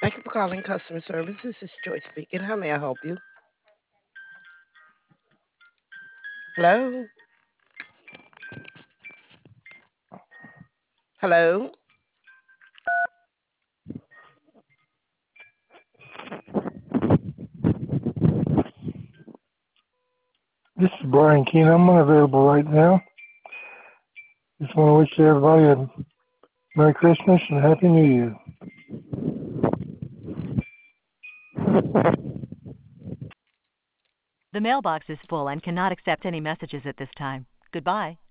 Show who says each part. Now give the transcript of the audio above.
Speaker 1: Thank you for calling customer service. This is Joy speaking. How may I help you? Hello? Hello?
Speaker 2: This is Brian Keene. I'm unavailable right now. Just want to wish everybody a Merry Christmas and Happy New Year.
Speaker 3: The mailbox is full and cannot accept any messages at this time. Goodbye.